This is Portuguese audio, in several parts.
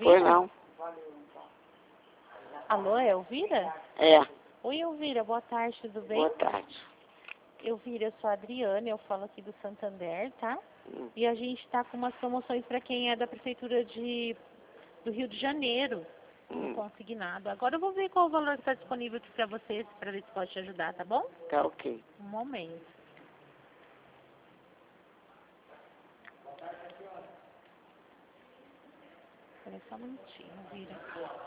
Foi não. Alô, é Elvira? É, Oi, Elvira, boa tarde, tudo bem? boa tarde. Elvira, eu sou a Adriana, eu falo aqui do Santander, tá? E a gente tá com umas promoções para quem é da Prefeitura do Rio de Janeiro, no consignado. Agora eu vou ver qual o valor que está disponível aqui para vocês, para ver se pode te ajudar, tá bom? Tá ok. Um momento. Espera só um minutinho, Elvira.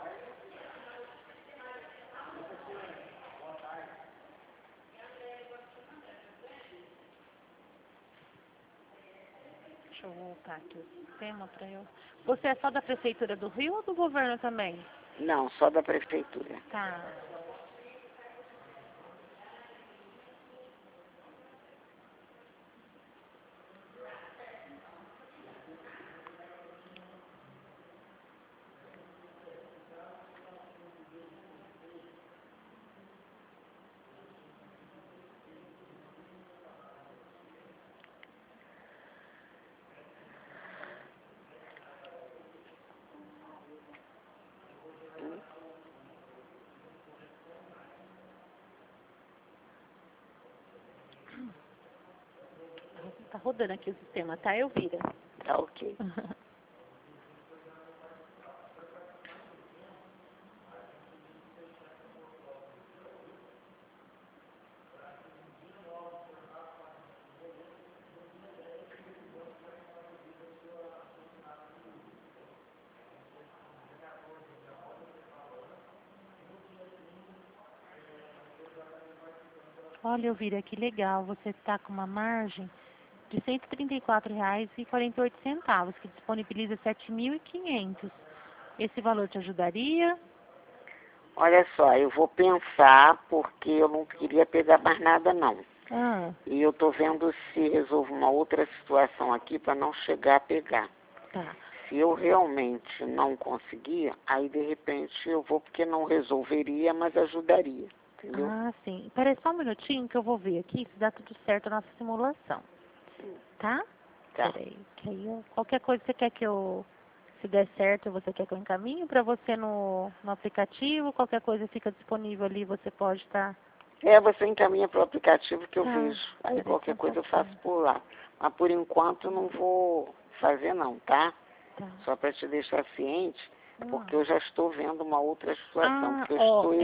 Deixa eu voltar aqui o sistema para eu... Você é só da Prefeitura do Rio ou do governo também? Não, só da prefeitura. Tá. Tá rodando aqui o sistema, tá, Elvira? Tá ok. Olha, Elvira, que legal. Você está com uma margem de R$ 134,48, que disponibiliza 7.500. Esse valor te ajudaria? Olha só, eu vou pensar porque eu não queria pegar mais nada não. Ah, E eu tô vendo se resolvo uma outra situação aqui para não chegar a pegar. tá. Se eu realmente não conseguir, aí de repente eu vou porque não resolveria, mas ajudaria, entendeu? Ah, sim. Espera aí só um minutinho que eu vou ver aqui se dá tudo certo a nossa simulação. Tá? Tá. Espera aí. Que aí qualquer coisa você quer que eu... Se der certo, você quer que eu encaminhe para você no aplicativo? Qualquer coisa fica disponível ali, você pode estar... Você encaminha para o aplicativo que eu Tá. vejo. Aí Peraí, qualquer só um coisa eu pouquinho. faço por lá. Mas por enquanto eu não vou fazer não, tá? Tá. Só para te deixar ciente, Ah. porque eu já estou vendo uma outra situação, Ah, porque eu ó, estou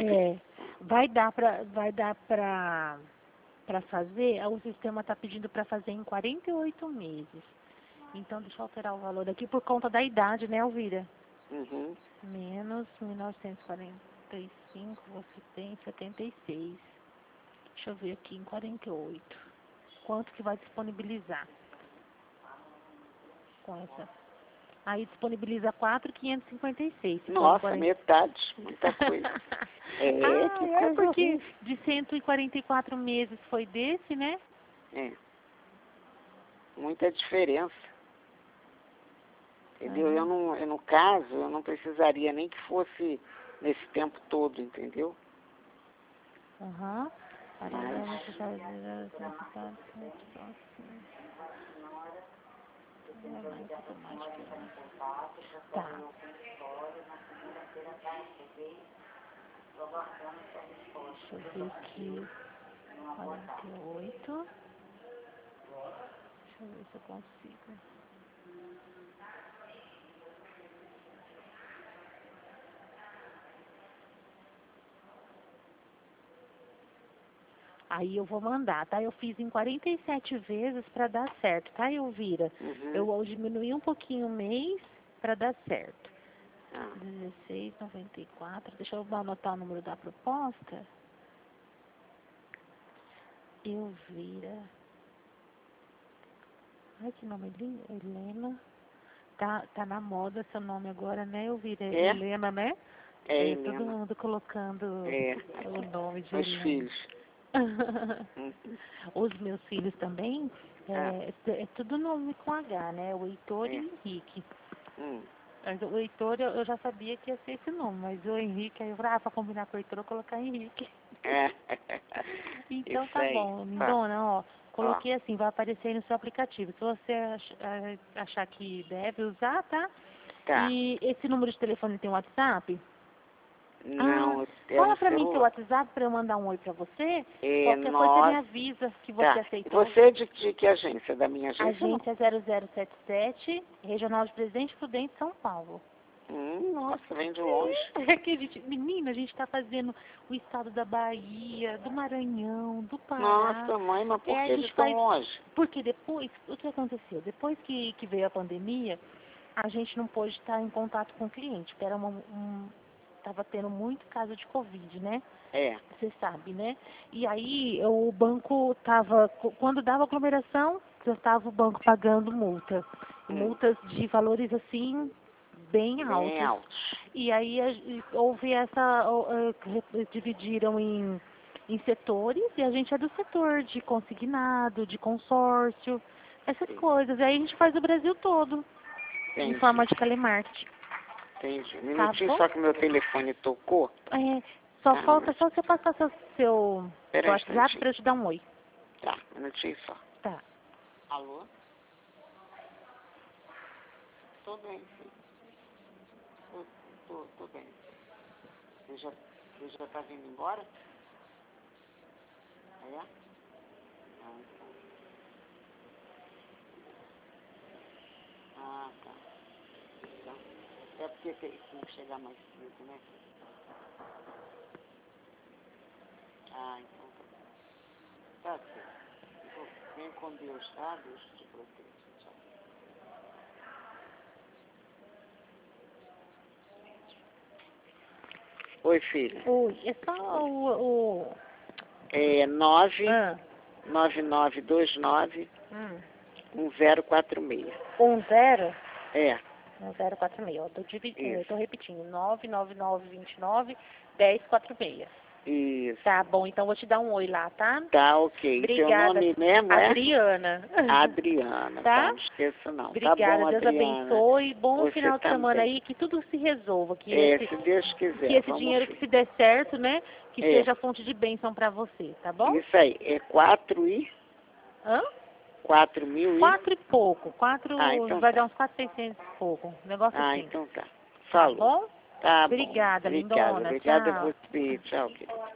vai dar para fazer, o sistema está pedindo para fazer em 48 meses. Então, deixa eu alterar o valor aqui por conta da idade, né, Elvira? Uhum. Menos 1945, você tem 76. Deixa eu ver aqui em 48. Quanto que vai disponibilizar com essa? Aí disponibiliza 4.556. Se for em Nossa, 40... metade, muita coisa. É, que coisa porque ruim. de 144 meses foi desse, né? É, muita diferença. Entendeu? No caso, eu não precisaria nem que fosse nesse tempo todo, entendeu? Aham. Mas, Tá. Deixa eu ver aqui. 48. Deixa eu ver se eu consigo. Aí eu vou mandar, tá? Eu fiz em 47 vezes para dar certo, tá, Elvira? Eu diminuí um pouquinho o mês para dar certo. 16,94. Deixa eu anotar o número da proposta. Elvira. Ai, que nome lindo. Helena. Tá na moda seu nome agora, né, Elvira? É? Helena, né? É, Todo Helena. mundo colocando o nome de Os Helena. filhos. Os meus filhos também, é tudo nome com H, né? O Heitor e o Henrique. Mas o Heitor eu já sabia que ia ser esse nome, mas o Henrique, aí eu falei, pra combinar com o Heitor, eu vou colocar Henrique. Então Isso tá aí. bom, lindona, ó. Coloquei assim, vai aparecer aí no seu aplicativo. Se você achar que deve usar, tá? Tá. E esse número de telefone tem WhatsApp? Não, Fala pra mim celular. teu WhatsApp pra eu mandar um oi pra você. É Qualquer coisa você me avisa que você Tá. aceitou. Você é de que agência? Da minha agência? Agência 0077, Regional de Presidente Prudente, São Paulo. Nossa, vem de longe. É que menina, a gente tá fazendo o estado da Bahia, do Maranhão, do Pará. Nossa, mãe, mas por que de tão longe? Porque depois, o que aconteceu? Depois que veio a pandemia, a gente não pôde estar em contato com o cliente, porque era tava tendo muito caso de Covid, né? É. Você sabe, né? E aí o banco tava, quando dava aglomeração, já estava o banco pagando multa. Multas de valores assim, bem altos. E aí houve dividiram em setores, e a gente é do setor de consignado, de consórcio, essas coisas. E aí a gente faz o Brasil todo, em forma de telemarketing. Entendi. Um minutinho só que meu telefone tocou. Só falta só você passar seu WhatsApp pra eu te dar um oi. Tá, um minutinho só. Tá. Alô? Tô bem, sim. Tô bem. Você já tá vindo embora? É? Então. Ah, tá. Então, é porque tem que chegar mais cedo, né? Ah, então tá. Tá certo. Vem com Deus, tá? Deus te proteja. Tchau. Oi, filha. Oi, é só o... É 99929 1046. 10? É. 1046. Eu tô repetindo. 99929-1046. Isso. Tá bom, então vou te dar um oi lá, tá? Tá, ok. Obrigada. Teu nome mesmo é? Adriana. Adriana. Tá? Não esqueça não. Obrigada, Tá bom, Deus Adriana. abençoe. Bom Você final de semana também. aí, que tudo se resolva. Que se Deus quiser. que esse dinheiro que se der certo, né? Que seja fonte de bênção pra você, tá bom? Isso aí. É 4 mil e... 4 e pouco. Então vai tá. dar uns 4.600 e pouco. Negócio assim. Então tá. Tá Falou. bom? Tá bom. Obrigada, lindona. Obrigada a Tchau. você. Tchau, querido.